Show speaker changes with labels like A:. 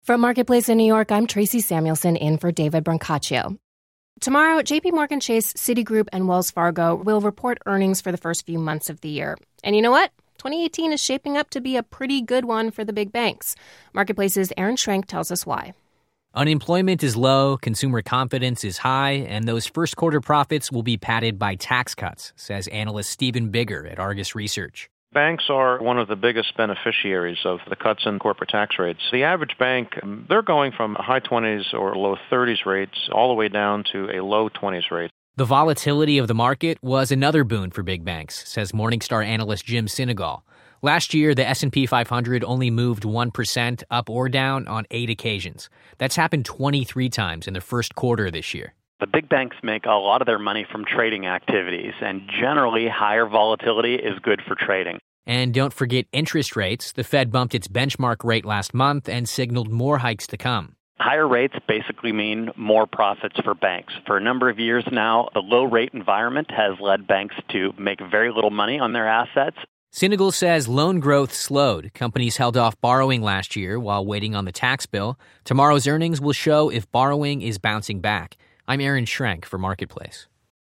A: From Marketplace in New York, I'm Tracy Samuelson in for David Brancaccio. Tomorrow, JP Morgan Chase, Citigroup, and Wells Fargo will report earnings for the first few months of the year. And you know what? 2018 is shaping up to be a pretty good one for the big banks. Marketplace's Aaron Schrenk tells us why.
B: Unemployment is low, consumer confidence is high, and those first quarter profits will be padded by tax cuts, says analyst Stephen Bigger at Argus Research.
C: Banks are one of the biggest beneficiaries of the cuts in corporate tax rates. The average bank, they're going from high 20s or low 30s rates all the way down to a low 20s rate.
B: The volatility of the market was another boon for big banks, says Morningstar analyst Jim Sinegal. Last year, the S&P 500 only moved 1% up or down on 8 occasions. That's happened 23 times in the first quarter this year.
D: The big banks make a lot of their money from trading activities, and generally higher volatility is good for trading.
B: And don't forget interest rates. The Fed bumped its benchmark rate last month and signaled more hikes to come.
D: Higher rates basically mean more profits for banks. For a number of years now, the low-rate environment has led banks to make very little money on their assets.
B: Sinegal says loan growth slowed. Companies held off borrowing last year while waiting on the tax bill. Tomorrow's earnings will show if borrowing is bouncing back. I'm Aaron Schrenk for Marketplace.